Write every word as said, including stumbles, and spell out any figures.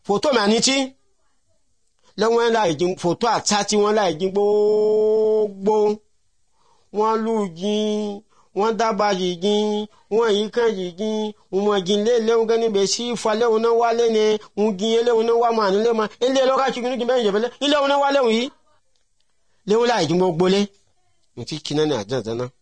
photo ma ni ti le won la ijin photo ata ti won la ijin gbogbo won lu jin won daba jin won yi kan jin won jin le le won ni be si fa le won wa le ni won jin le won wa ma ni le ma ile lo ka chi kinu jin be je bele ile won wa le won yi le won la ijin gbogbo le nti kinana ajan zana